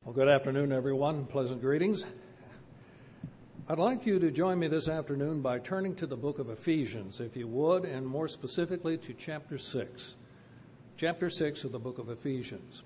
Well, good afternoon, everyone. Pleasant greetings. I'd like you to join me this afternoon by turning to the book of Ephesians, if you would, and more specifically to chapter 6. Chapter 6 of the book of Ephesians.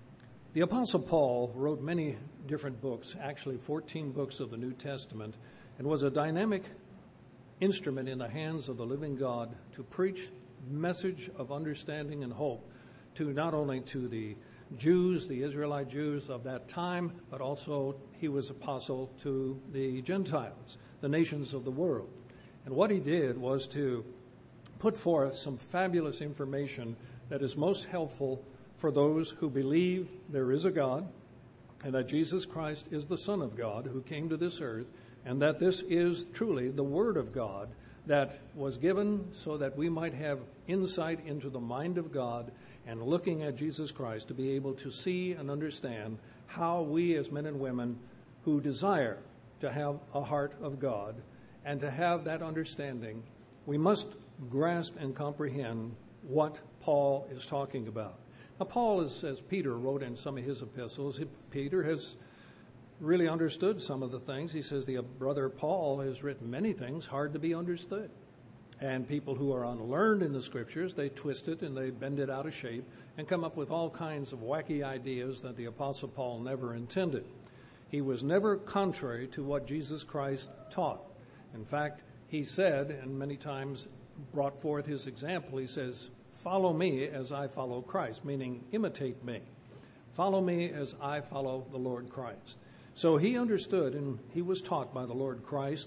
The Apostle Paul wrote many different books, actually 14 books of the New Testament, and was a dynamic instrument in the hands of the living God to preach message of understanding and hope to not only to the Jews, the Israelite Jews of that time, but also he was apostle to the Gentiles, the nations of the world. And what he did was to put forth some fabulous information that is most helpful for those who believe there is a God and that Jesus Christ is the Son of God who came to this earth, and that this is truly the Word of God that was given so that we might have insight into the mind of God and looking at Jesus Christ to be able to see and understand how we as men and women who desire to have a heart of God and to have that understanding, we must grasp and comprehend what Paul is talking about. Now, Paul is, as Peter wrote in some of his epistles, Peter has really understood some of the things. He says the brother Paul has written many things hard to be understood. And people who are unlearned in the scriptures, they twist it and they bend it out of shape and come up with all kinds of wacky ideas that the Apostle Paul never intended. He was never contrary to what Jesus Christ taught. In fact, he said, and many times brought forth his example, he says, "Follow me as I follow Christ," meaning imitate me. Follow me as I follow the Lord Christ. So he understood and he was taught by the Lord Christ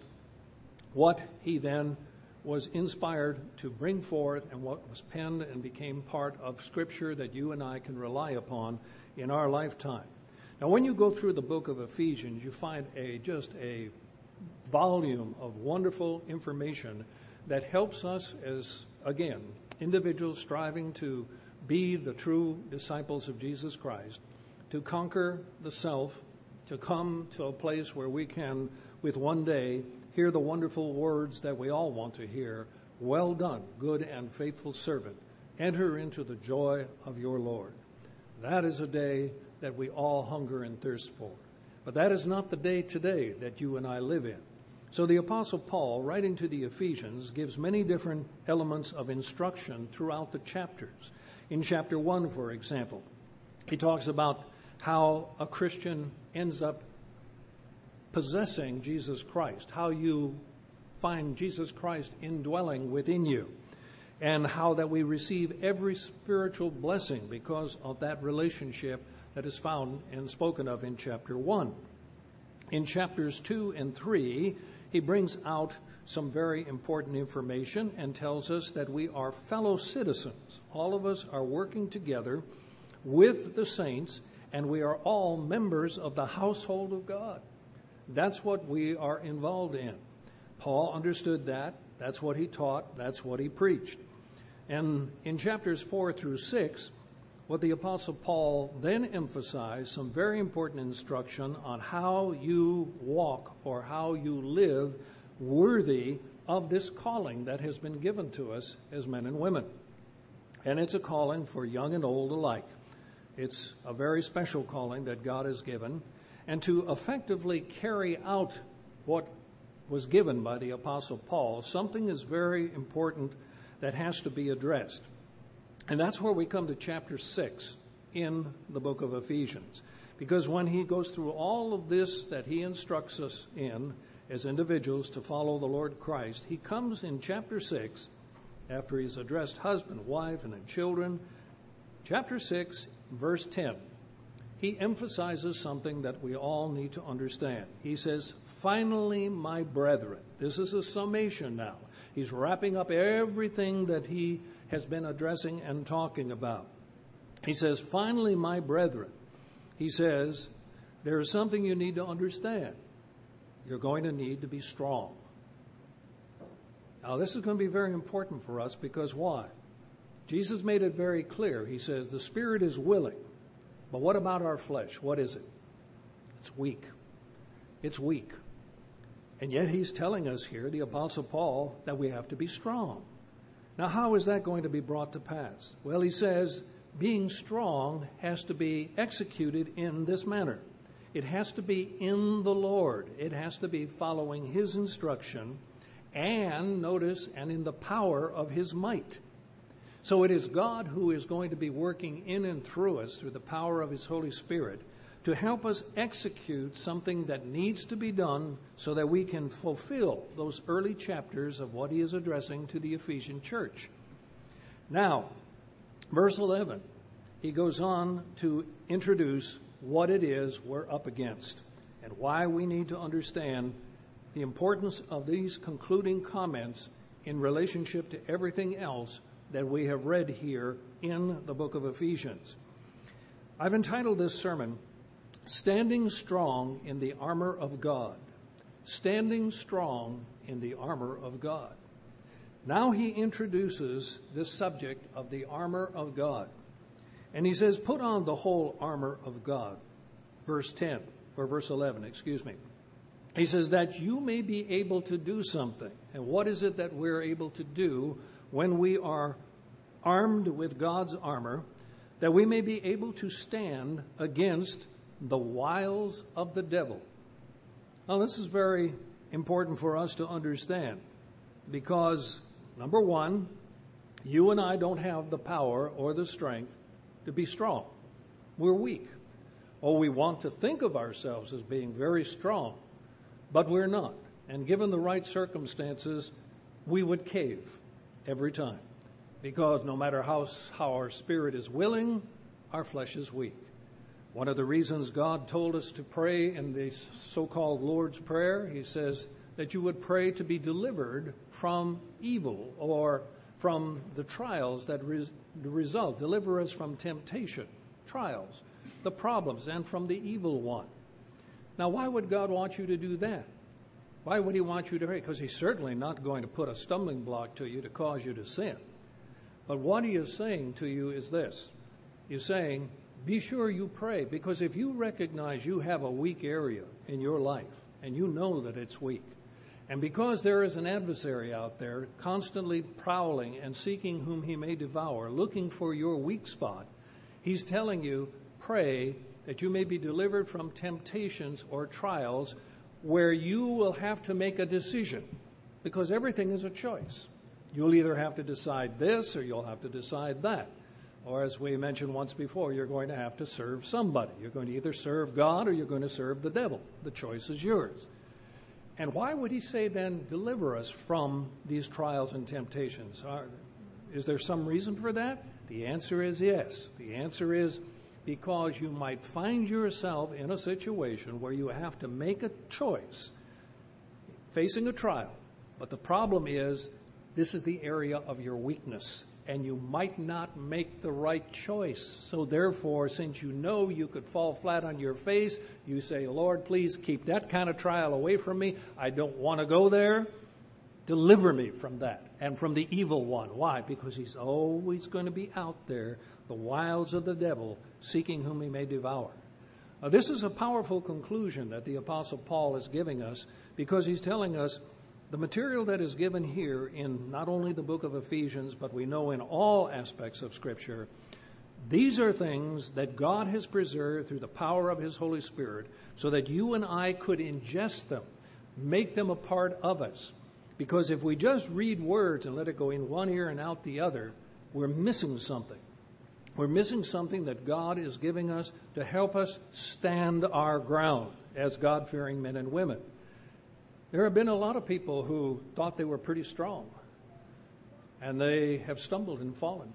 what he then was inspired to bring forth and what was penned and became part of Scripture that you and I can rely upon in our lifetime. Now, when you go through the book of Ephesians, you find just a volume of wonderful information that helps us as, again, individuals striving to be the true disciples of Jesus Christ, to conquer the self, to come to a place where we can, with one day, hear the wonderful words that we all want to hear. "Well done, good and faithful servant. Enter into the joy of your Lord." That is a day that we all hunger and thirst for. But that is not the day today that you and I live in. So the Apostle Paul, writing to the Ephesians, gives many different elements of instruction throughout the chapters. In chapter 1, for example, he talks about how a Christian ends up possessing Jesus Christ, how you find Jesus Christ indwelling within you, and how that we receive every spiritual blessing because of that relationship that is found and spoken of in chapter 1. In chapters 2 and 3, he brings out some very important information and tells us that we are fellow citizens. All of us are working together with the saints, and we are all members of the household of God. That's what we are involved in. Paul understood that. That's what he taught. That's what he preached. And in chapters 4 through 6, what the Apostle Paul then emphasized, some very important instruction on how you walk or how you live worthy of this calling that has been given to us as men and women. And it's a calling for young and old alike. It's a very special calling that God has given. And to effectively carry out what was given by the Apostle Paul, something is very important that has to be addressed. And that's where we come to chapter 6 in the book of Ephesians. Because when he goes through all of this that he instructs us in as individuals to follow the Lord Christ, he comes in chapter 6, after he's addressed husband, wife, and children, chapter 6, verse 10. He emphasizes something that we all need to understand. He says, "Finally, my brethren." This is a summation now. He's wrapping up everything that he has been addressing and talking about. He says, "Finally, my brethren." He says, there is something you need to understand. You're going to need to be strong. Now, this is going to be very important for us because why? Jesus made it very clear. He says, the spirit is willing. But what about our flesh? What is it? It's weak. It's weak. And yet he's telling us here, the Apostle Paul, that we have to be strong. Now, how is that going to be brought to pass? Well, he says, being strong has to be executed in this manner. It has to be in the Lord. It has to be following His instruction and, notice, and in the power of His might. So it is God who is going to be working in and through us through the power of His Holy Spirit to help us execute something that needs to be done so that we can fulfill those early chapters of what He is addressing to the Ephesian church. Now, verse 11, he goes on to introduce what it is we're up against and why we need to understand the importance of these concluding comments in relationship to everything else that we have read here in the book of Ephesians. I've entitled this sermon, Standing Strong in the Armor of God. Standing Strong in the Armor of God. Now he introduces this subject of the armor of God. And he says, put on the whole armor of God. Verse 11. He says that you may be able to do something. And what is it that we're able to do when we are armed with God's armor? That we may be able to stand against the wiles of the devil. Now, this is very important for us to understand because, number one, you and I don't have the power or the strength to be strong. We're weak. Oh, we want to think of ourselves as being very strong, but we're not. And given the right circumstances, we would cave every time because no matter how our spirit is willing, our flesh is weak. One of the reasons God told us to pray in the so-called Lord's Prayer, He says that you would pray to be delivered from evil or from the trials that result. Deliver us from temptation, trials, the problems, and from the evil one. Now, why would God want you to do that? Why would He want you to pray? Because He's certainly not going to put a stumbling block to you to cause you to sin. But what He is saying to you is this. He's saying, be sure you pray, because if you recognize you have a weak area in your life, and you know that it's weak, and because there is an adversary out there constantly prowling and seeking whom he may devour, looking for your weak spot, he's telling you, pray that you may be delivered from temptations or trials where you will have to make a decision, because everything is a choice. You'll either have to decide this or you'll have to decide that. Or as we mentioned once before, you're going to have to serve somebody. You're going to either serve God or you're going to serve the devil. The choice is yours. And why would He say then, deliver us from these trials and temptations? Is there some reason for that? The answer is yes. The answer is because you might find yourself in a situation where you have to make a choice, facing a trial. But the problem is, this is the area of your weakness. And you might not make the right choice. So therefore, since you know you could fall flat on your face, you say, Lord, please keep that kind of trial away from me. I don't want to go there. Deliver me from that and from the evil one. Why? Because he's always going to be out there, the wiles of the devil, seeking whom he may devour. Now, this is a powerful conclusion that the Apostle Paul is giving us, because he's telling us the material that is given here in not only the book of Ephesians, but we know in all aspects of Scripture, these are things that God has preserved through the power of His Holy Spirit so that you and I could ingest them, make them a part of us. Because if we just read words and let it go in one ear and out the other, we're missing something. We're missing something that God is giving us to help us stand our ground as God-fearing men and women. There have been a lot of people who thought they were pretty strong, and they have stumbled and fallen.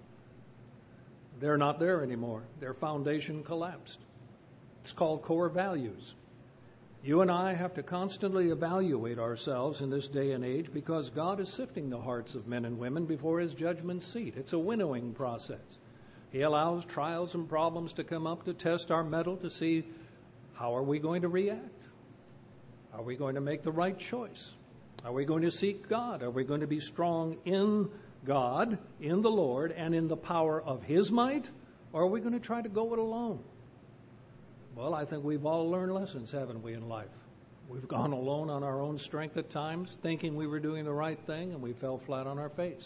They're not there anymore. Their foundation collapsed. It's called core values. You and I have to constantly evaluate ourselves in this day and age, because God is sifting the hearts of men and women before His judgment seat. It's a winnowing process. He allows trials and problems to come up to test our mettle to see how are we going to react. Are we going to make the right choice? Are we going to seek God? Are we going to be strong in God, in the Lord, and in the power of His might? Or are we going to try to go it alone? Well, I think we've all learned lessons, haven't we, in life? We've gone alone on our own strength at times, thinking we were doing the right thing, and we fell flat on our face.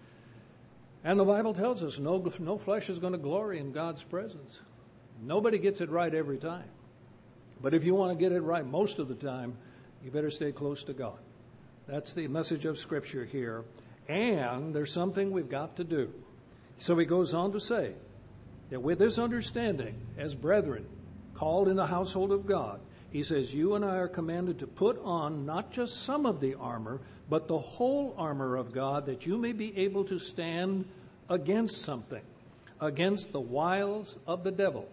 And the Bible tells us no flesh is going to glory in God's presence. Nobody gets it right every time. But if you want to get it right most of the time, you better stay close to God. That's the message of Scripture here. And there's something we've got to do. So he goes on to say that with this understanding, as brethren, called in the household of God, he says, you and I are commanded to put on not just some of the armor, but the whole armor of God, that you may be able to stand against something, against the wiles of the devil.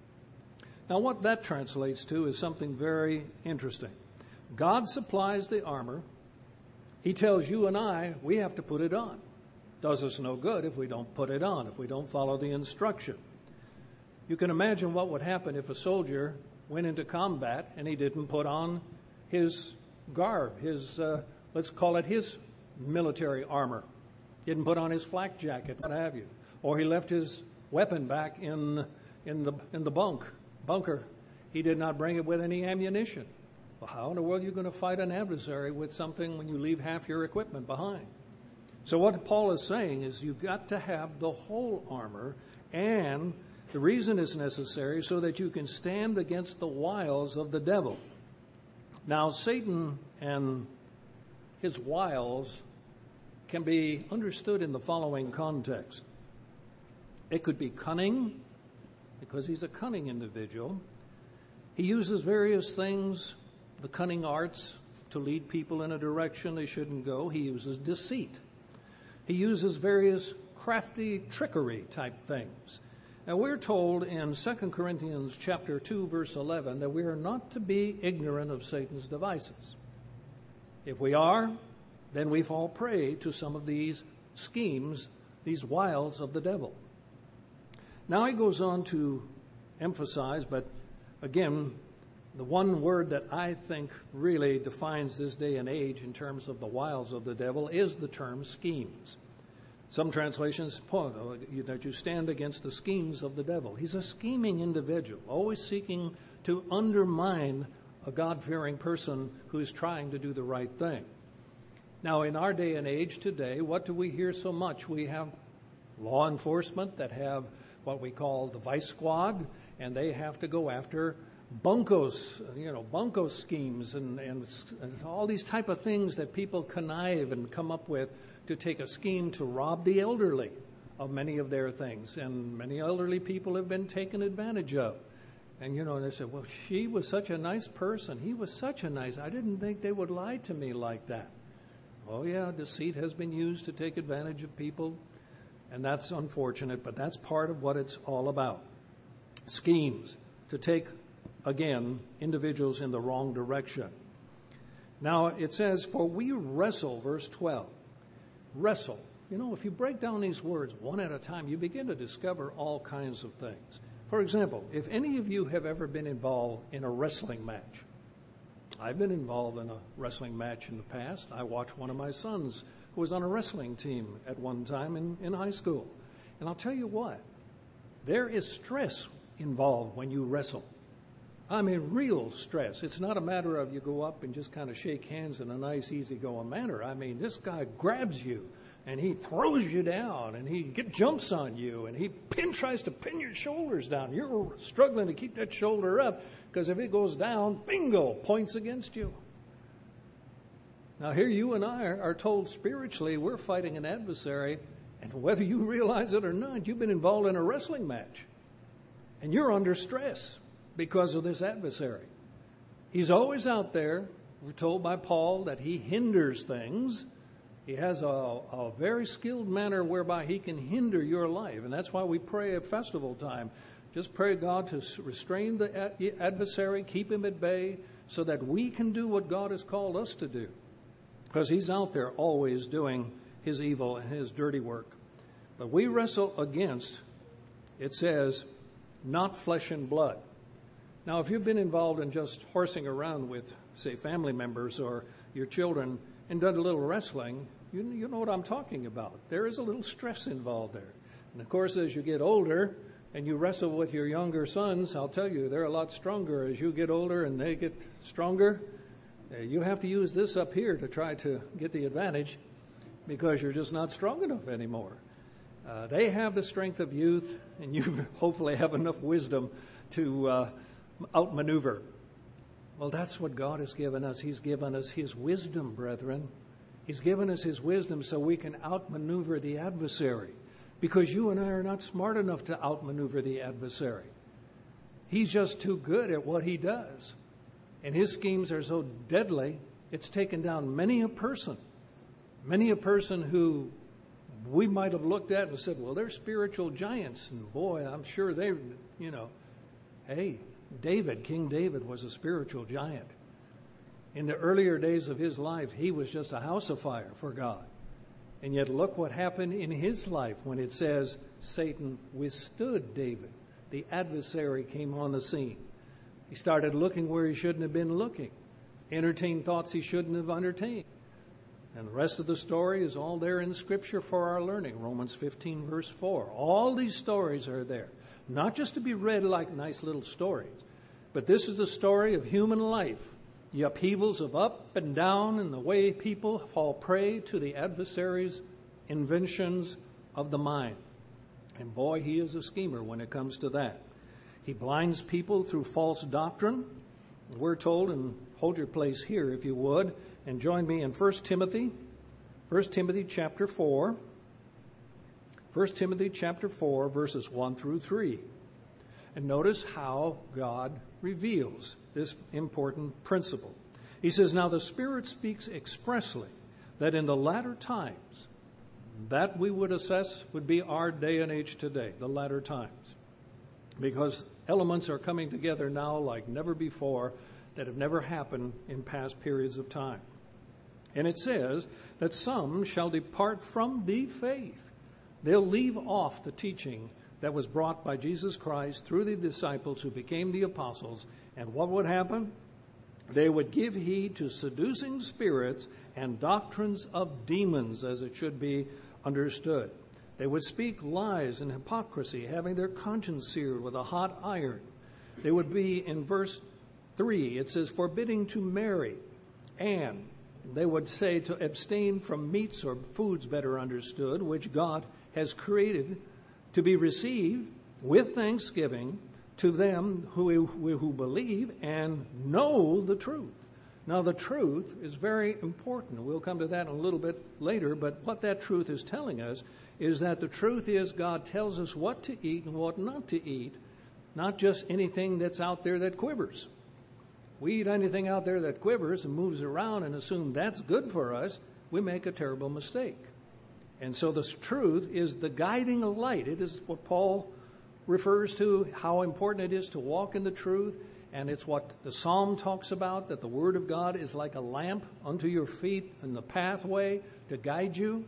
Now, what that translates to is something very interesting. God supplies the armor. He tells you and I, we have to put it on. Does us no good if we don't put it on, if we don't follow the instruction. You can imagine what would happen if a soldier went into combat and he didn't put on his garb, his, let's call it his military armor. Didn't put on his flak jacket, what have you. Or he left his weapon back in the bunker. He did not bring it with any ammunition. Well, how in the world are you going to fight an adversary with something when you leave half your equipment behind? So what Paul is saying is you've got to have the whole armor, and the reason is necessary so that you can stand against the wiles of the devil. Now, Satan and his wiles can be understood in the following context. It could be cunning, because he's a cunning individual. He uses various things, the cunning arts, to lead people in a direction they shouldn't go. He uses deceit. He uses various crafty trickery type things. And we're told in 2 Corinthians chapter 2, verse 11, that we are not to be ignorant of Satan's devices. If we are, then we fall prey to some of these schemes, these wiles of the devil. Now he goes on to emphasize, but again, the one word that I think really defines this day and age in terms of the wiles of the devil is the term schemes. Some translations point that you stand against the schemes of the devil. He's a scheming individual, always seeking to undermine a God-fearing person who is trying to do the right thing. Now, in our day and age today, what do we hear so much? We have law enforcement that have what we call the vice squad, and they have to go after bunco schemes and all these type of things that people connive and come up with to take a scheme to rob the elderly of many of their things. And many elderly people have been taken advantage of. And, they said, well, she was such a nice person. He was such a nice, I didn't think they would lie to me like that. Oh, yeah, deceit has been used to take advantage of people. And that's unfortunate, but that's part of what it's all about. Schemes to take, again, individuals in the wrong direction. Now, it says, for we wrestle, verse 12. Wrestle. If you break down these words one at a time, you begin to discover all kinds of things. For example, if any of you have ever been involved in a wrestling match, I've been involved in a wrestling match in the past. I watched one of my sons who was on a wrestling team at one time in high school. And I'll tell you what, there is stress involved when you wrestle. I mean, real stress. It's not a matter of you go up and just kind of shake hands in a nice, easygoing manner. I mean, this guy grabs you and he throws you down and he jumps on you and he tries to pin your shoulders down. You're struggling to keep that shoulder up because if it goes down, bingo, points against you. Now, here you and I are told spiritually we're fighting an adversary, and whether you realize it or not, you've been involved in a wrestling match. And you're under stress because of this adversary. He's always out there. We're told by Paul that he hinders things. He has a very skilled manner whereby he can hinder your life. And that's why we pray at festival time. Just pray God to restrain the adversary, keep him at bay, so that we can do what God has called us to do. Because he's out there always doing his evil and his dirty work. But we wrestle against, it says, not flesh and blood. Now, if you've been involved in just horsing around with, say, family members or your children and done a little wrestling, you know what I'm talking about. There is a little stress involved there. And, of course, as you get older and you wrestle with your younger sons, I'll tell you, they're a lot stronger. As you get older and they get stronger, you have to use this up here to try to get the advantage because you're just not strong enough anymore. They have the strength of youth, and you hopefully have enough wisdom to outmaneuver. Well, that's what God has given us. He's given us His wisdom, brethren. He's given us His wisdom so we can outmaneuver the adversary. Because you and I are not smart enough to outmaneuver the adversary. He's just too good at what he does. And his schemes are so deadly, it's taken down many a person who we might have looked at and said, well, they're spiritual giants. And boy, I'm sure they, hey, King David was a spiritual giant. In the earlier days of his life, he was just a house of fire for God. And yet look what happened in his life when it says Satan withstood David. The adversary came on the scene. He started looking where he shouldn't have been looking, entertained thoughts he shouldn't have entertained. And the rest of the story is all there in Scripture for our learning. Romans 15, verse 4. All these stories are there, not just to be read like nice little stories, but this is the story of human life, the upheavals of up and down and the way people fall prey to the adversary's inventions of the mind. And boy, he is a schemer when it comes to that. He blinds people through false doctrine. We're told, and hold your place here if you would, and join me in 1 Timothy chapter 4. 1 Timothy chapter 4, verses 1 through 3. And notice how God reveals this important principle. He says, now the Spirit speaks expressly that in the latter times, that we would assess would be our day and age today, the latter times. Because elements are coming together now like never before that have never happened in past periods of time. And it says that some shall depart from the faith. They'll leave off the teaching that was brought by Jesus Christ through the disciples who became the apostles. And what would happen? They would give heed to seducing spirits and doctrines of demons, as it should be understood. They would speak lies and hypocrisy, having their conscience seared with a hot iron. They would be, in verse 3, it says, forbidding to marry. And they would say to abstain from meats or foods, better understood, which God has created to be received with thanksgiving to them who believe and know the truth. Now, the truth is very important. We'll come to that a little bit later, but what that truth is telling us is that the truth is God tells us what to eat and what not to eat, not just anything that's out there that quivers. We eat anything out there that quivers and moves around and assume that's good for us, we make a terrible mistake. And so this truth is the guiding light. It is what Paul refers to, how important it is to walk in the truth. And it's what the Psalm talks about, that the Word of God is like a lamp unto your feet and the pathway to guide you.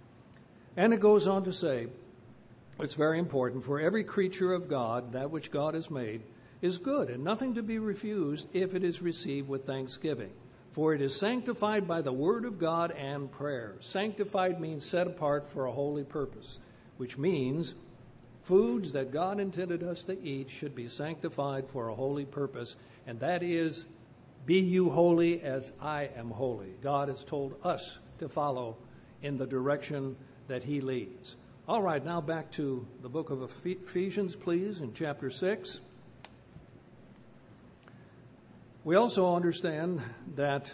And it goes on to say, it's very important, for every creature of God, that which God has made, is good and nothing to be refused if it is received with thanksgiving. For it is sanctified by the Word of God and prayer. Sanctified means set apart for a holy purpose, which means foods that God intended us to eat should be sanctified for a holy purpose, and that is, be you holy as I am holy. God has told us to follow in the direction that He leads. All right, now back to the book of Ephesians, please, in chapter 6. We also understand that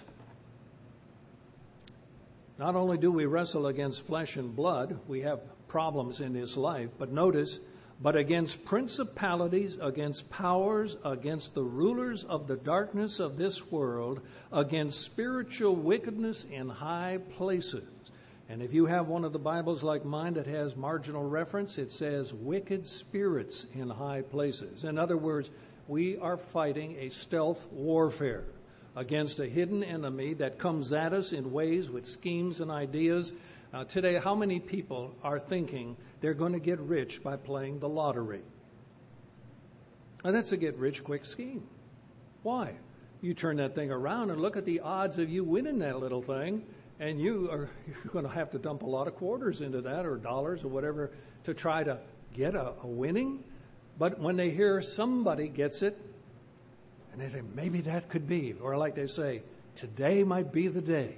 not only do we wrestle against flesh and blood, we have problems in this life, but notice, but against principalities, against powers, against the rulers of the darkness of this world, against spiritual wickedness in high places. And if you have one of the Bibles like mine that has marginal reference, it says wicked spirits in high places. In other words, we are fighting a stealth warfare against a hidden enemy that comes at us in ways with schemes and ideas. Today, how many people are thinking they're going to get rich by playing the lottery? Now, that's a get-rich-quick scheme. Why? You turn that thing around and look at the odds of you winning that little thing, and you're going to have to dump a lot of quarters into that, or dollars, or whatever, to try to get a winning. But when they hear somebody gets it, and they think, maybe that could be, or like they say, today might be the day.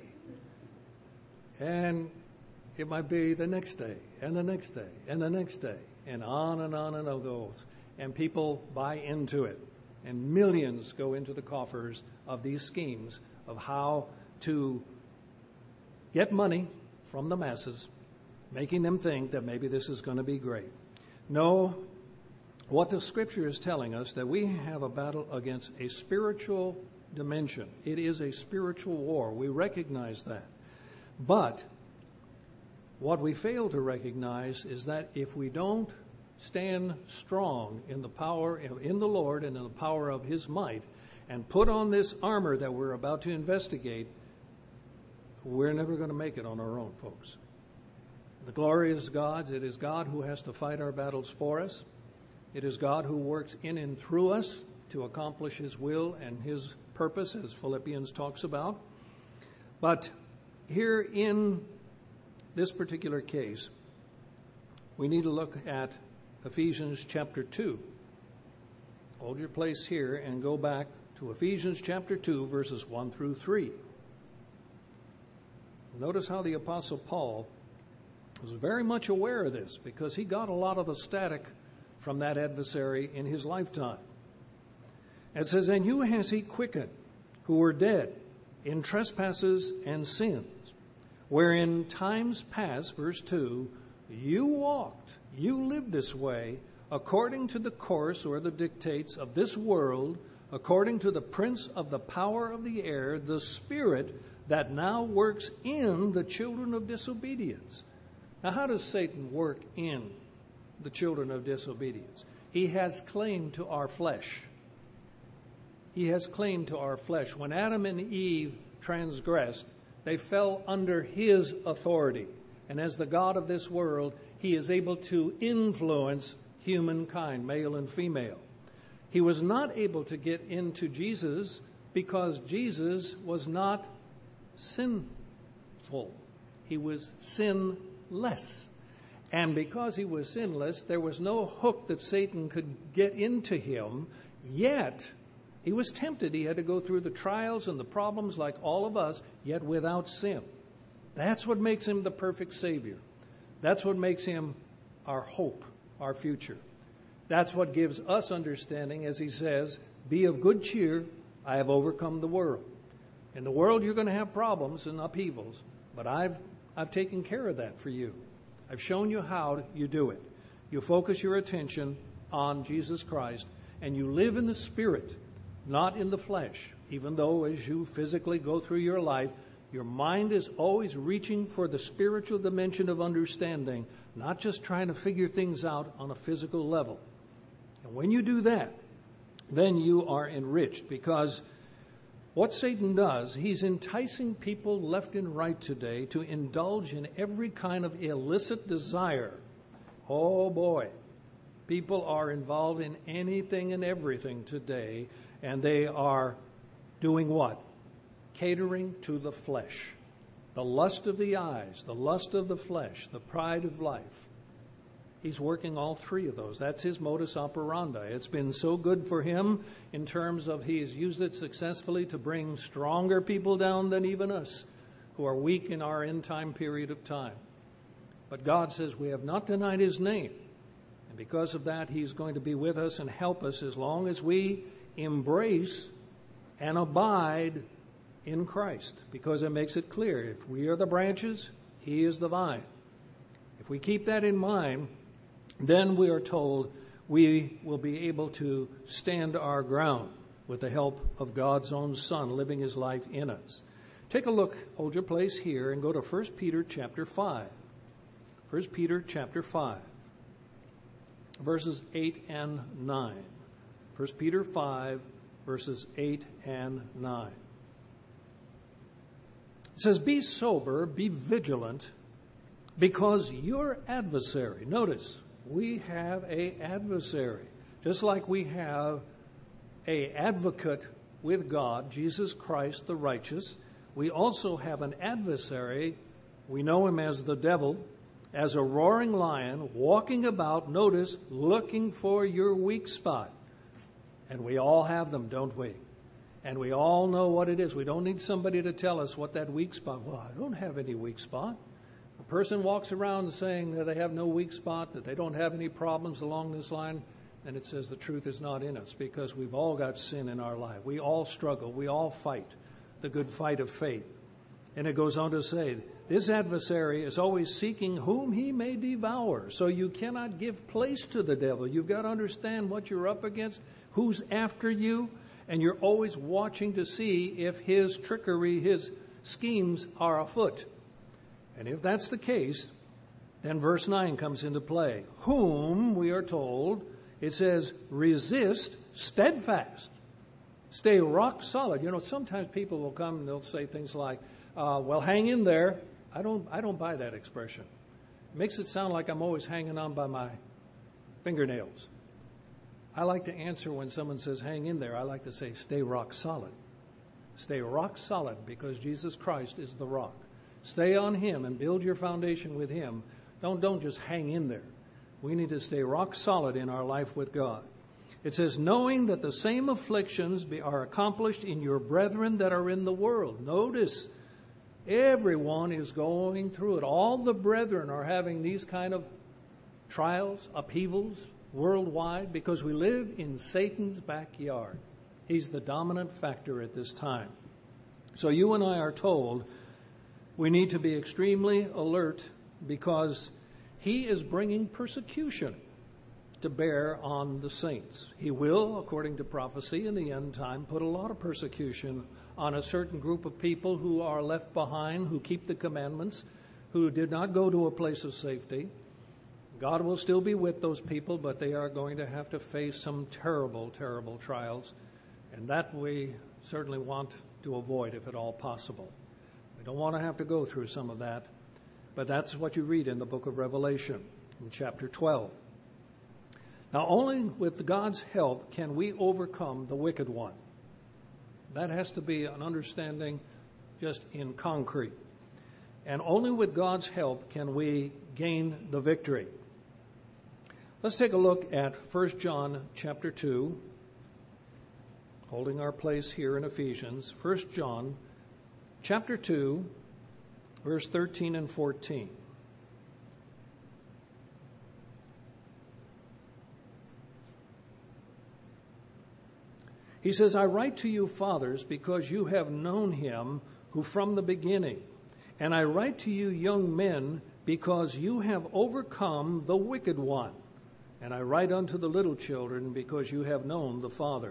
And it might be the next day, and the next day, and the next day, and on it goes. And people buy into it. and millions go into the coffers of these schemes of how to get money from the masses, making them think that maybe this is going to be great. No, what the Scripture is telling us, that we have a battle against a spiritual dimension. It is a spiritual war. We recognize that. But what we fail to recognize is that if we don't stand strong in the power, in the Lord and in the power of His might, and put on this armor that we're about to investigate, we're never going to make it on our own, folks. The glory is God's. It is God who has to fight our battles for us. It is God who works in and through us to accomplish His will and His purpose, as Philippians talks about. But here in this particular case, we need to look at Ephesians chapter 2. Hold your place here and go back to Ephesians chapter 2, verses 1 through 3. Notice how the Apostle Paul was very much aware of this, because he got a lot of the static from that adversary in his lifetime. It says, "And you has He quickened, who were dead in trespasses and sins, wherein times past," verse 2, "you walked, you lived this way, according to the course or the dictates of this world, according to the prince of the power of the air, the spirit that now works in the children of disobedience." Now, how does Satan work in the children of disobedience? He has claim to our flesh. He has claim to our flesh. When Adam and Eve transgressed, they fell under his authority. And as the God of this world, he is able to influence humankind, male and female. He was not able to get into Jesus because Jesus was not sinful. He was sinless. And because he was sinless, there was no hook that Satan could get into him, yet he was tempted. He had to go through the trials and the problems like all of us, yet without sin. That's what makes him the perfect Savior. That's what makes him our hope, our future. That's what gives us understanding, as he says, "Be of good cheer, I have overcome the world." In the world you're going to have problems and upheavals, but I've taken care of that for you. I've shown you how you do it. You focus your attention on Jesus Christ, and you live in the Spirit, not in the flesh. Even though as you physically go through your life, your mind is always reaching for the spiritual dimension of understanding, not just trying to figure things out on a physical level. And when you do that, then you are enriched, because what Satan does, he's enticing people left and right today to indulge in every kind of illicit desire. Oh boy, people are involved in anything and everything today, and they are doing what? Catering to the flesh. The lust of the eyes, the lust of the flesh, the pride of life. He's working all three of those. That's his modus operandi. It's been so good for him in terms of he's used it successfully to bring stronger people down than even us, who are weak in our end time period of time. But God says we have not denied his name. And because of that, he's going to be with us and help us as long as we embrace and abide in Christ. Because it makes it clear, if we are the branches, he is the vine. If we keep that in mind, then we are told we will be able to stand our ground with the help of God's own Son living his life in us. Take a look, hold your place here, and go to 1 Peter chapter 5. 1 Peter chapter 5, verses 8 and 9. 1 Peter 5, verses 8 and 9. It says, "Be sober, be vigilant, because your adversary," notice, we have an adversary. Just like we have an advocate with God, Jesus Christ the righteous, we also have an adversary. We know him as the devil, as a roaring lion, walking about, notice, looking for your weak spot. And we all have them, don't we? And we all know what it is. We don't need somebody to tell us what that weak spot. Well, I don't have any weak spot. A person walks around saying that they have no weak spot, that they don't have any problems along this line. and it says the truth is not in us, because we've all got sin in our life. We all struggle. We all fight the good fight of faith. And it goes on to say, this adversary is always seeking whom he may devour. So you cannot give place to the devil. You've got to understand what you're up against, who's after you, and you're always watching to see if his trickery, his schemes are afoot. And if that's the case, then verse 9 comes into play. Whom, we are told, it says, resist steadfast. Stay rock solid. You know, sometimes people will come and they'll say things like, well, hang in there. I don't buy that expression. It makes it sound like I'm always hanging on by my fingernails. I like to answer when someone says hang in there. I like to say stay rock solid. Stay rock solid, because Jesus Christ is the rock. Stay on him and build your foundation with him. Don't just hang in there. We need to stay rock solid in our life with God. It says, knowing that the same afflictions are accomplished in your brethren that are in the world. Notice, everyone is going through it. All the brethren are having these kind of trials, upheavals worldwide, because we live in Satan's backyard. He's the dominant factor at this time. So you and I are told we need to be extremely alert, because he is bringing persecution to bear on the saints. He will, according to prophecy in the end time, put a lot of persecution on a certain group of people who are left behind, who keep the commandments, who did not go to a place of safety. God will still be with those people, but they are going to have to face some terrible, terrible trials. And that we certainly want to avoid if at all possible. We don't want to have to go through some of that. But that's what you read in the book of Revelation in chapter 12. Now, only with God's help can we overcome the wicked one. That has to be an understanding just in concrete. And only with God's help can we gain the victory. Let's take a look at 1 John chapter 2, holding our place here in Ephesians. 1 John chapter 2, verse 13 and 14. He says, I write to you, fathers, because you have known him who from the beginning. And I write to you, young men, because you have overcome the wicked one. And I write unto the little children, because you have known the Father.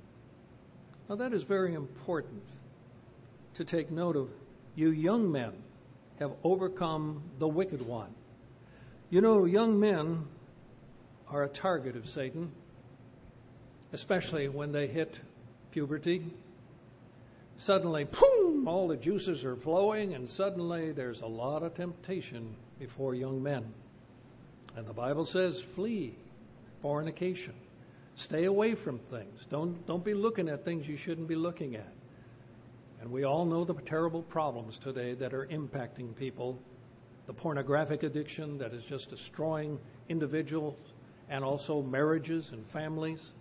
Now that is very important to take note of. You young men have overcome the wicked one. You know, young men are a target of Satan, especially when they hit puberty. Suddenly, boom, all the juices are flowing, and suddenly there's a lot of temptation before young men. And the Bible says, flee fornication. Stay away from things. Don't be looking at things you shouldn't be looking at. And we all know the terrible problems today that are impacting people. The pornographic addiction that is just destroying individuals and also marriages and families.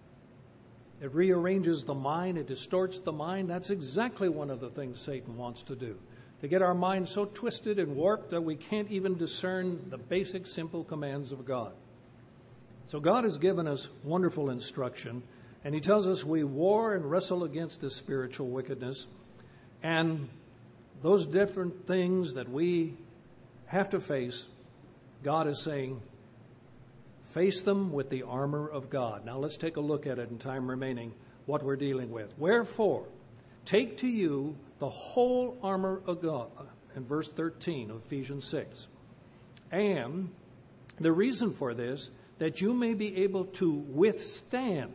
It rearranges the mind. It distorts the mind. That's exactly one of the things Satan wants to do. To get our minds so twisted and warped that we can't even discern the basic, simple commands of God. So God has given us wonderful instruction, and he tells us we war and wrestle against this spiritual wickedness. And those different things that we have to face, God is saying, face them with the armor of God. Now let's take a look at it in time remaining, what we're dealing with. Wherefore, take to you the whole armor of God, in verse 13 of Ephesians 6. And the reason for this, that you may be able to withstand.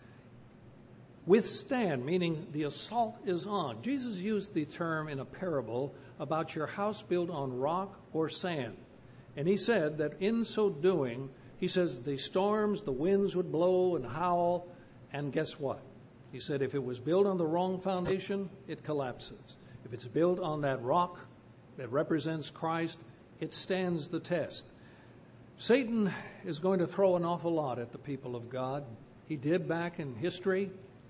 Withstand, meaning the assault is on. Jesus used the term in a parable about your house built on rock or sand. And he said that in so doing, he says the storms, the winds would blow and howl, and guess what? He said if it was built on the wrong foundation, it collapses. If it's built on that rock that represents Christ, it stands the test. Satan is going to throw an awful lot at the people of God. He did back in history.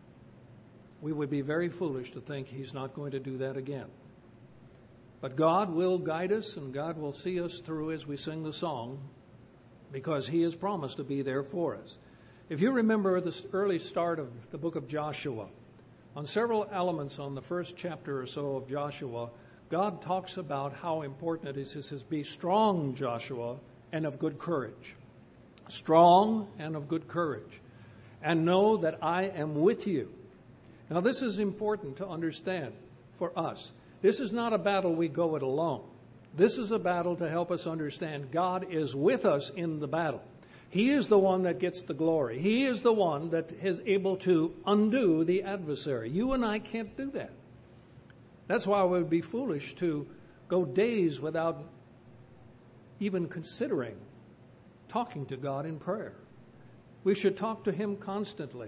We would be very foolish to think he's not going to do that again. But God will guide us, and God will see us through as we sing the song, because he has promised to be there for us. If you remember the early start of the book of Joshua, on several elements on the first chapter or so of Joshua, God talks about how important it is. He says, be strong, Joshua, and of good courage. Strong and of good courage. And know that I am with you. Now, this is important to understand for us. This is not a battle we go it alone. This is a battle to help us understand God is with us in the battle. He is the one that gets the glory. He is the one that is able to undo the adversary. You and I can't do that. That's why it would be foolish to go days without even considering talking to God in prayer. We should talk to Him constantly.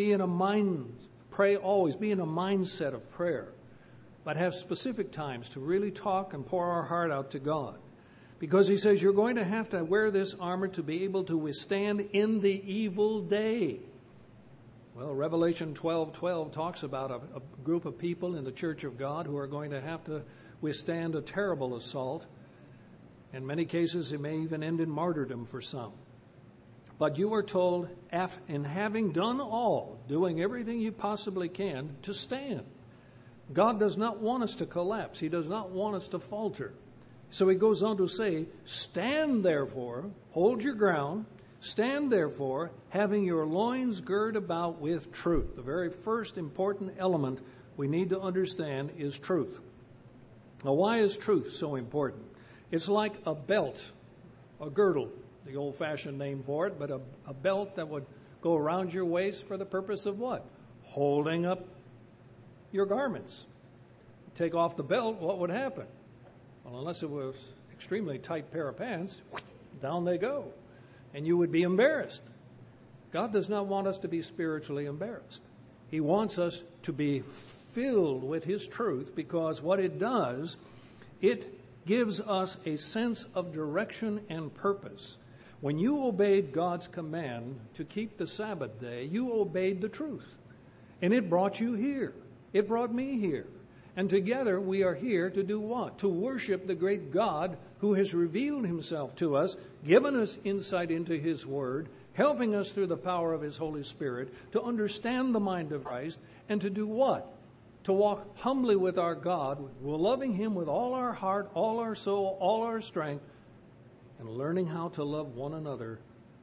Pray always. Be in a mindset of prayer. But have specific times to really talk and pour our heart out to God. Because He says you're going to have to wear this armor to be able to withstand in the evil day. Well, Revelation 12:12 talks about a group of people in the church of God who are going to have to withstand a terrible assault. In many cases, it may even end in martyrdom for some. But you are told, in having done all, doing everything you possibly can, to stand. God does not want us to collapse. He does not want us to falter. So He goes on to say, stand therefore, hold your ground, stand therefore, having your loins girt about with truth. The very first important element we need to understand is truth. Now, why is truth so important? It's like a belt, a girdle, the old-fashioned name for it, but a belt that would go around your waist for the purpose of what? Holding up your garments. Take off the belt, what would happen? Well, unless it was extremely tight pair of pants, down they go. And you would be embarrassed. God does not want us to be spiritually embarrassed. He wants us to be filled with His truth, because what it does, it gives us a sense of direction and purpose. When you obeyed God's command to keep the Sabbath day, you obeyed the truth. And it brought you here. It brought me here. And together we are here to do what? To worship the great God who has revealed Himself to us, given us insight into His Word, helping us through the power of His Holy Spirit to understand the mind of Christ, and to do what? To walk humbly with our God, loving Him with all our heart, all our soul, all our strength, and learning how to love one another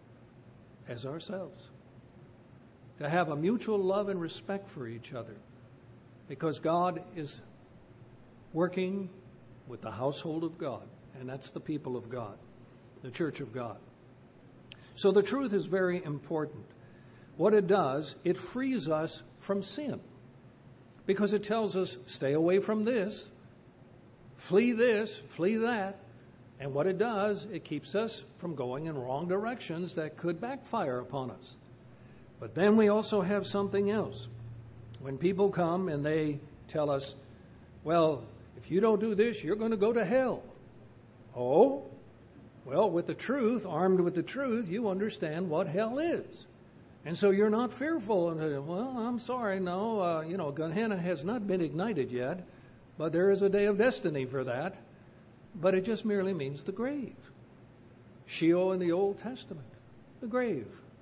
as ourselves. To have a mutual love and respect for each other. Because God is working with the household of God, and that's the people of God, the church of God. So the truth is very important. What it does, it frees us from sin. Because it tells us, stay away from this, flee that. And what it does, it keeps us from going in wrong directions that could backfire upon us. But then we also have something else. When people come and they tell us, well, if you don't do this, you're going to go to hell. Oh, well, with the truth, armed with the truth, you understand what hell is. And so you're not fearful. And, well, I'm sorry, no, Gehenna has not been ignited yet, but there is a day of destiny for that. But it just merely means the grave. Sheol in the Old Testament, the grave.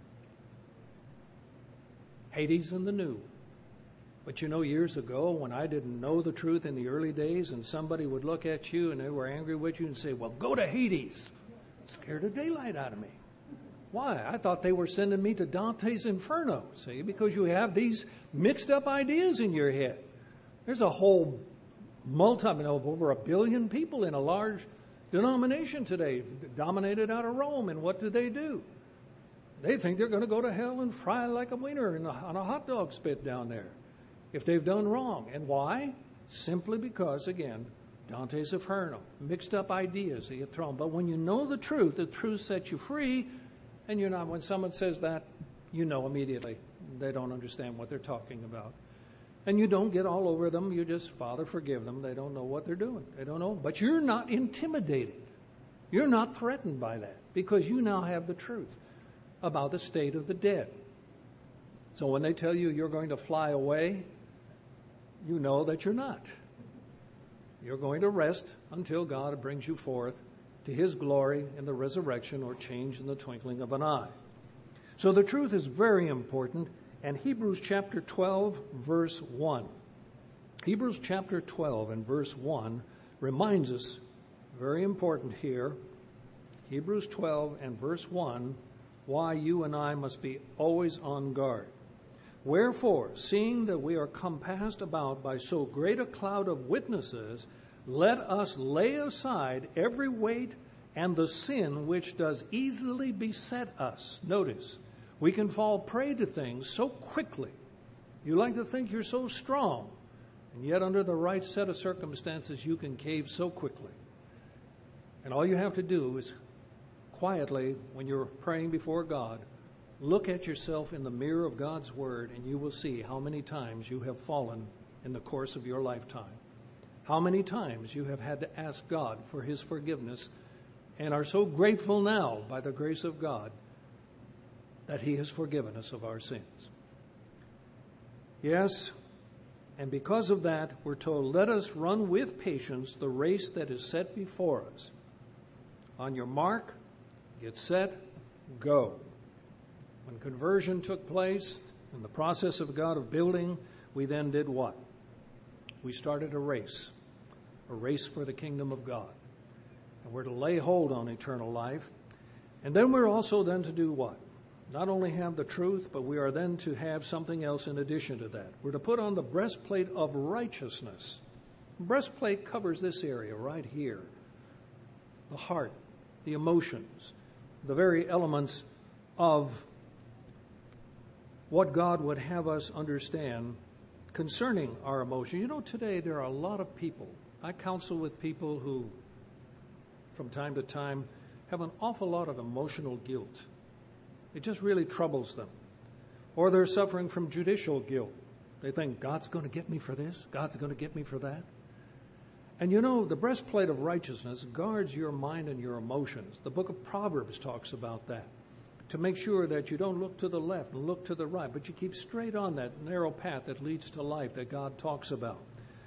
Hades in the New. But years ago, when I didn't know the truth in the early days, and somebody would look at you and they were angry with you and say, well, go to Hades. It scared the daylight out of me. Why? I thought they were sending me to Dante's Inferno, see, because you have these mixed up ideas in your head. There's a whole over 1 billion people in a large denomination today, dominated out of Rome, and what do? They think they're going to go to hell and fry like a wiener on a hot dog spit down there if they've done wrong. And why? Simply because, again, Dante's Inferno, mixed up ideas that get thrown. But when you know the truth sets you free, and you're not, when someone says that, immediately they don't understand what they're talking about. And you don't get all over them. You just, Father, forgive them. They don't know what they're doing. They don't know. But you're not intimidated. You're not threatened by that, because you now have the truth about the state of the dead. So when they tell you you're going to fly away, you know that you're not. You're going to rest until God brings you forth to His glory in the resurrection, or change in the twinkling of an eye. So the truth is very important, and Hebrews chapter 12, verse 1. Hebrews chapter 12 and verse 1 reminds us, very important here, Hebrews 12 and verse 1, why you and I must be always on guard. Wherefore, seeing that we are compassed about by so great a cloud of witnesses, let us lay aside every weight and the sin which does easily beset us. Notice, we can fall prey to things so quickly. You like to think you're so strong, and yet under the right set of circumstances, you can cave so quickly. And all you have to do is quietly, when you're praying before God, look at yourself in the mirror of God's Word, and you will see how many times you have fallen in the course of your lifetime. How many times you have had to ask God for His forgiveness and are so grateful now by the grace of God that He has forgiven us of our sins. Yes, and because of that, we're told, let us run with patience the race that is set before us. On your mark, get set, go. When conversion took place, in the process of God of building, we then did what? We started a race for the kingdom of God. And we're to lay hold on eternal life. And then we're also then to do what? Not only have the truth, but we are then to have something else in addition to that. We're to put on the breastplate of righteousness. The breastplate covers this area right here. The heart, the emotions, the very elements of what God would have us understand concerning our emotions. You know, today there are a lot of people. I counsel with people who, from time to time, have an awful lot of emotional guilt. It just really troubles them. Or they're suffering from judicial guilt. They think, God's going to get me for this, God's going to get me for that. And you know, the breastplate of righteousness guards your mind and your emotions. The book of Proverbs talks about that. To make sure that you don't look to the left and look to the right, but you keep straight on that narrow path that leads to life that God talks about.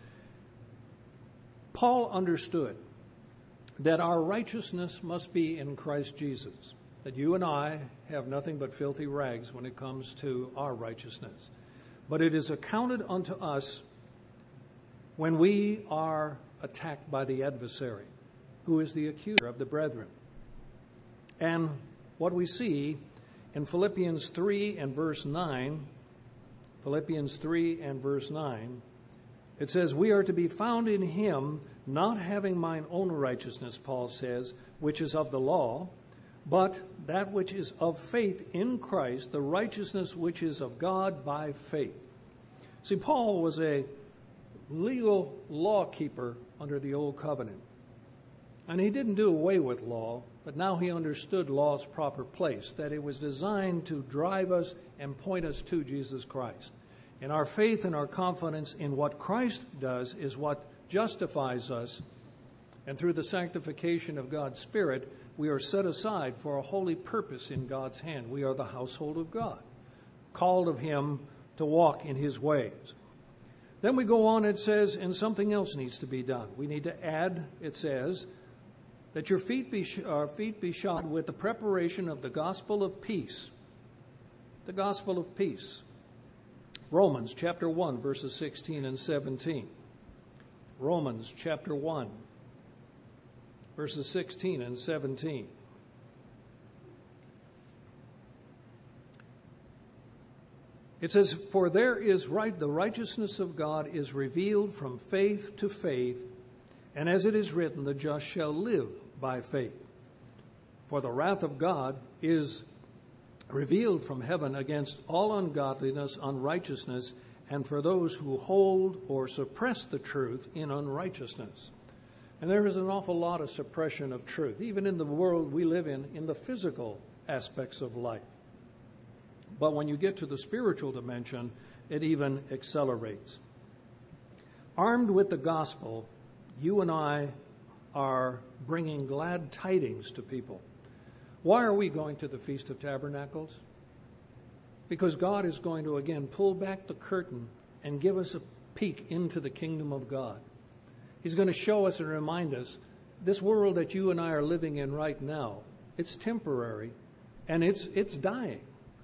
Paul understood that our righteousness must be in Christ Jesus. That you and I have nothing but filthy rags when it comes to our righteousness. But it is accounted unto us when we are attacked by the adversary, who is the accuser of the brethren. And what we see in Philippians 3 and verse 9, Philippians 3 and verse 9, it says, we are to be found in Him, not having mine own righteousness, Paul says, which is of the law, but that which is of faith in Christ, the righteousness which is of God by faith. See, Paul was a legal law keeper under the Old Covenant. And he didn't do away with law, but now he understood law's proper place, that it was designed to drive us and point us to Jesus Christ. And our faith and our confidence in what Christ does is what justifies us. And through the sanctification of God's Spirit, we are set aside for a holy purpose in God's hand. We are the household of God, called of Him to walk in His ways. Then we go on, it says, and something else needs to be done. We need to add, it says, that your feet be shod with the preparation of the gospel of peace. The gospel of peace. Romans chapter 1, verses 16 and 17. Romans chapter 1, verses 16 and 17. It says, for there is the righteousness of God is revealed from faith to faith, and as it is written, the just shall live by faith. For the wrath of God is revealed from heaven against all ungodliness, unrighteousness, and for those who hold or suppress the truth in unrighteousness. And there is an awful lot of suppression of truth, even in the world we live in the physical aspects of life. But when you get to the spiritual dimension, it even accelerates. Armed with the gospel, you and I are bringing glad tidings to people. Why are we going to the Feast of Tabernacles? Because God is going to again pull back the curtain and give us a peek into the kingdom of God. He's going to show us and remind us, this world that you and I are living in right now, it's temporary and it's dying.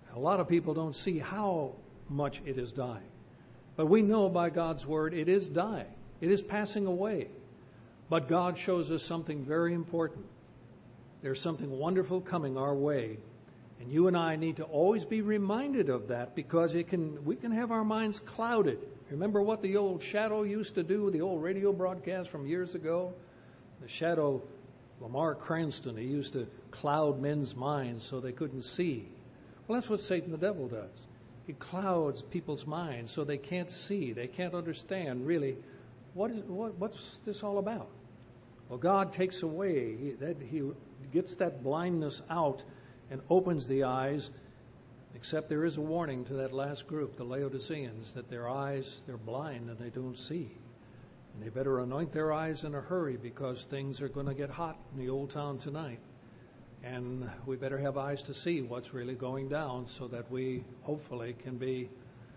A lot of people don't see how much it is dying. But we know by God's word it is dying. It is passing away. But God shows us something very important. There's something wonderful coming our way. And you and I need to always be reminded of that, because we can have our minds clouded. Remember what the old Shadow used to do, the old radio broadcast from years ago? The Shadow, Lamar Cranston, he used to cloud men's minds so they couldn't see. Well, that's what Satan the devil does. He clouds people's minds so they can't see, they can't understand really what's this all about. Well, God takes away, he gets that blindness out and opens the eyes, except there is a warning to that last group, the Laodiceans, that their eyes, they're blind and they don't see. And they better anoint their eyes in a hurry, because things are going to get hot in the old town tonight. And we better have eyes to see what's really going down, so that we hopefully can be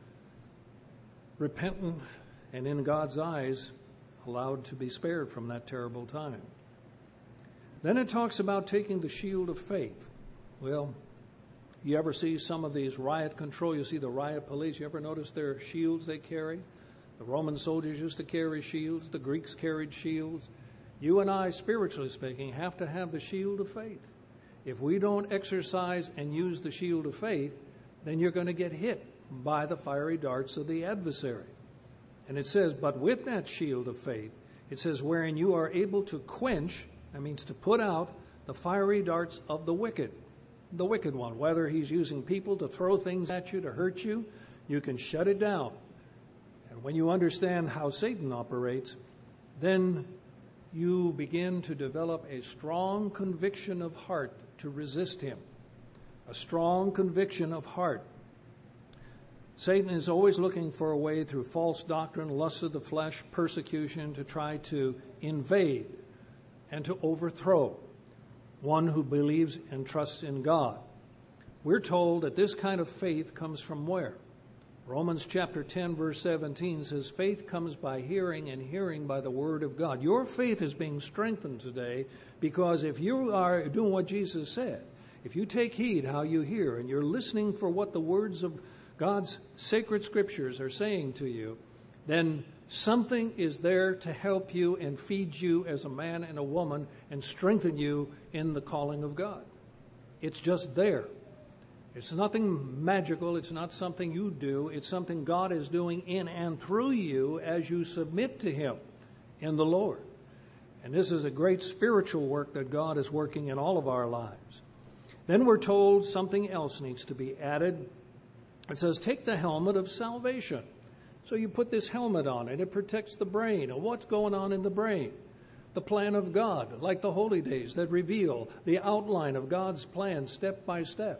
repentant and in God's eyes allowed to be spared from that terrible time. Then it talks about taking the shield of faith. Well, you ever see some of these riot control? You see the riot police. You ever notice their shields they carry? The Roman soldiers used to carry shields. The Greeks carried shields. You and I, spiritually speaking, have to have the shield of faith. If we don't exercise and use the shield of faith, then you're going to get hit by the fiery darts of the adversary. And it says, but with that shield of faith, it says, wherein you are able to quench, that means to put out the fiery darts of the wicked one. Whether he's using people to throw things at you, to hurt you, you can shut it down. And when you understand how Satan operates, then you begin to develop a strong conviction of heart to resist him. A strong conviction of heart. Satan is always looking for a way through false doctrine, lust of the flesh, persecution, to try to invade and to overthrow one who believes and trusts in God. We're told that this kind of faith comes from where? Romans chapter 10, verse 17 says, faith comes by hearing, and hearing by the word of God. Your faith is being strengthened today, because if you are doing what Jesus said, if you take heed how you hear, and you're listening for what the words of God's sacred scriptures are saying to you, then something is there to help you and feed you as a man and a woman and strengthen you in the calling of God. It's just there. It's nothing magical. It's not something you do. It's something God is doing in and through you as you submit to him in the Lord. And this is a great spiritual work that God is working in all of our lives. Then we're told something else needs to be added. It says, take the helmet of salvation. So you put this helmet on, and it protects the brain. And what's going on in the brain? The plan of God, like the holy days that reveal the outline of God's plan step by step.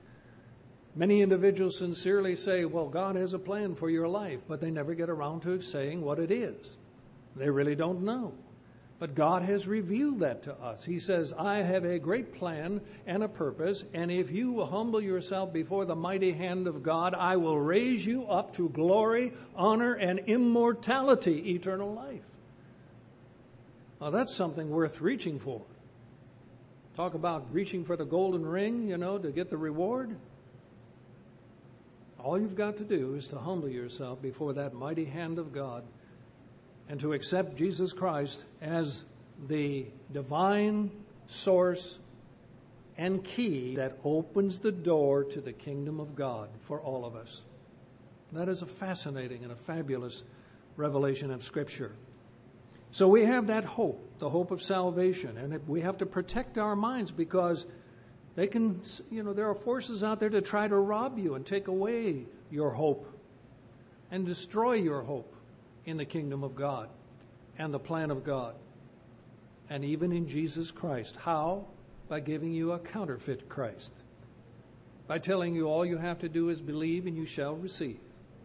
Many individuals sincerely say, well, God has a plan for your life, but they never get around to saying what it is. They really don't know. But God has revealed that to us. He says, I have a great plan and a purpose, and if you will humble yourself before the mighty hand of God, I will raise you up to glory, honor, and immortality, eternal life. Now, that's something worth reaching for. Talk about reaching for the golden ring, to get the reward. All you've got to do is to humble yourself before that mighty hand of God and to accept Jesus Christ as the divine source and key that opens the door to the kingdom of God for all of us. That is a fascinating and a fabulous revelation of Scripture. So we have that hope, the hope of salvation, and we have to protect our minds, because they can, there are forces out there to try to rob you and take away your hope and destroy your hope in the kingdom of God and the plan of God, and even in Jesus Christ. How? By giving you a counterfeit Christ. By telling you all you have to do is believe and you shall receive.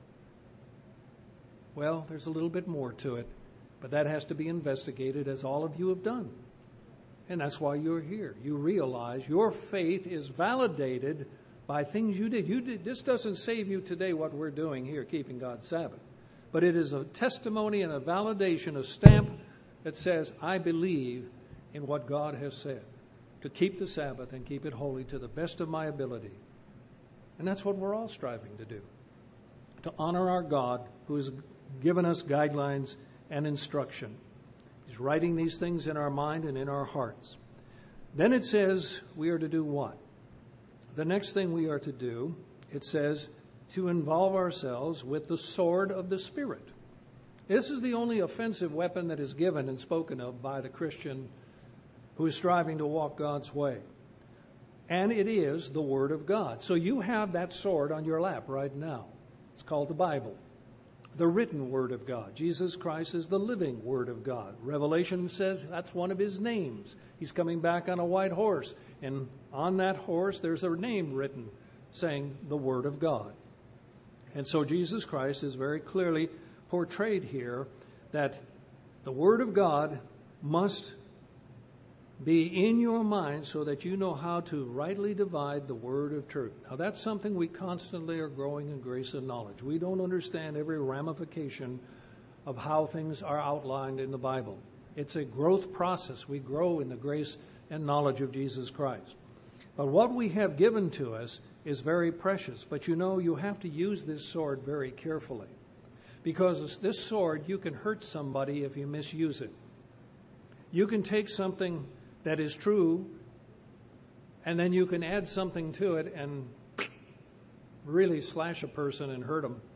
Well, there's a little bit more to it, but that has to be investigated, as all of you have done. And that's why you're here. You realize your faith is validated by things you did. This doesn't save you today, what we're doing here, keeping God's Sabbath. But it is a testimony and a validation, a stamp that says, I believe in what God has said, to keep the Sabbath and keep it holy to the best of my ability. And that's what we're all striving to do, to honor our God who has given us guidelines and instruction. He's writing these things in our mind and in our hearts. Then it says we are to do what? The next thing we are to do, it says, to involve ourselves with the sword of the Spirit. This is the only offensive weapon that is given and spoken of by the Christian who is striving to walk God's way. And it is the Word of God. So you have that sword on your lap right now. It's called the Bible, the written Word of God. Jesus Christ is the living Word of God. Revelation says that's one of His names. He's coming back on a white horse, and on that horse there's a name written saying the Word of God. And so Jesus Christ is very clearly portrayed here that the Word of God must be in your mind so that you know how to rightly divide the word of truth. Now that's something we constantly are growing in grace and knowledge. We don't understand every ramification of how things are outlined in the Bible. It's a growth process. We grow in the grace and knowledge of Jesus Christ. But what we have given to us is very precious. But you know, you have to use this sword very carefully. Because this sword, you can hurt somebody if you misuse it. You can take something that is true, and then you can add something to it and really slash a person and hurt them.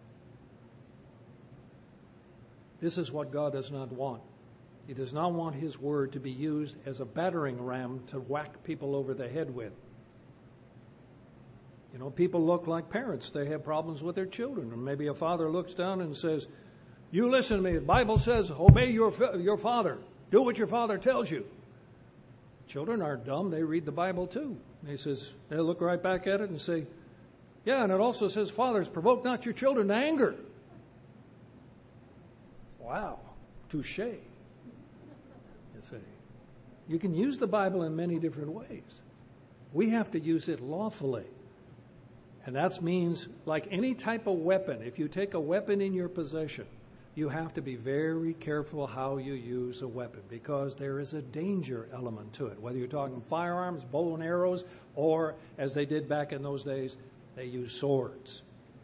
This is what God does not want. He does not want His word to be used as a battering ram to whack people over the head with. You know, people look like parents. They have problems with their children. Or maybe a father looks down and says, "You listen to me. The Bible says, obey your father. Do what your father tells you." Children aren't dumb. They read the Bible too. And they'll look right back at it and say, "Yeah, and it also says, fathers, provoke not your children to anger." Wow, touche. You see, you can use the Bible in many different ways. We have to use it lawfully. And that means, like any type of weapon, if you take a weapon in your possession, you have to be very careful how you use a weapon because there is a danger element to it. Whether you're talking firearms, bow and arrows, or as they did back in those days, they used swords.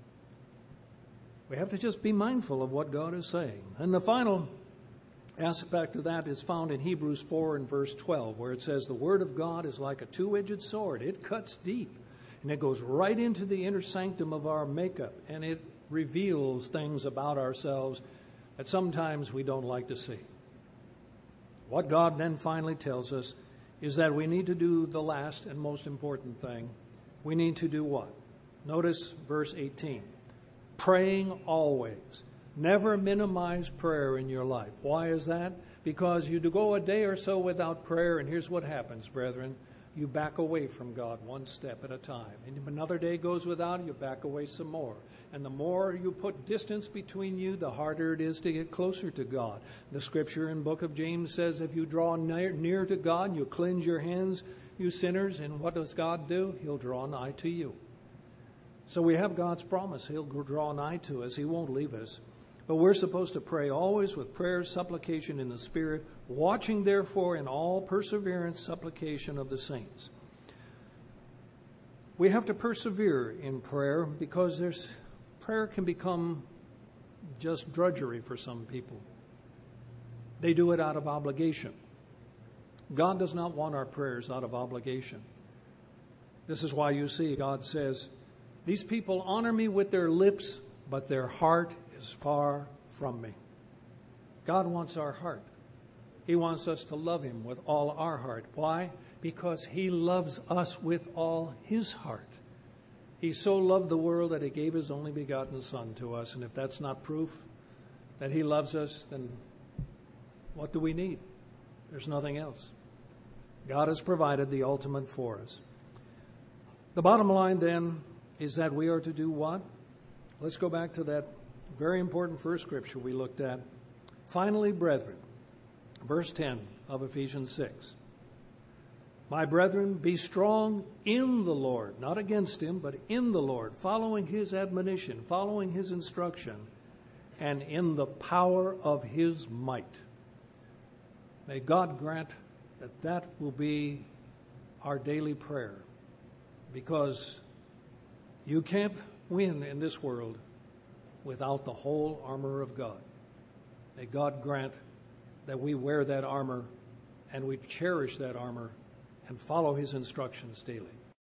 We have to just be mindful of what God is saying. And the final aspect of that is found in Hebrews 4 and verse 12, where it says the Word of God is like a two-edged sword. It cuts deep, and it goes right into the inner sanctum of our makeup, and it reveals things about ourselves that sometimes we don't like to see. What God then finally tells us is that we need to do the last and most important thing. We need to do what? Notice verse 18. Praying always. Never minimize prayer in your life. Why is that? Because you go a day or so without prayer, and here's what happens, brethren. You back away from God one step at a time. And if another day goes without, you back away some more. And the more you put distance between you, the harder it is to get closer to God. The scripture in the book of James says, if you draw near to God, you cleanse your hands, you sinners. And what does God do? He'll draw nigh to you. So we have God's promise. He'll draw nigh to us. He won't leave us. But we're supposed to pray always with prayer, supplication in the Spirit, watching therefore in all perseverance, supplication of the saints. We have to persevere in prayer because prayer can become just drudgery for some people. They do it out of obligation. God does not want our prayers out of obligation. This is why you see God says, these people honor me with their lips, but their heart is far from me. God wants our heart. He wants us to love Him with all our heart. Why? Because He loves us with all His heart. He so loved the world that He gave His only begotten Son to us. And if that's not proof that He loves us, then what do we need? There's nothing else. God has provided the ultimate for us. The bottom line then is that we are to do what? Let's go back to that very important first scripture we looked at. Finally, brethren, verse 10 of Ephesians 6. My brethren, be strong in the Lord, not against Him, but in the Lord, following His admonition, following His instruction, and in the power of His might. May God grant that will be our daily prayer, because You can't win in this world without the whole armor of God. May God grant that we wear that armor and we cherish that armor and follow his instructions daily.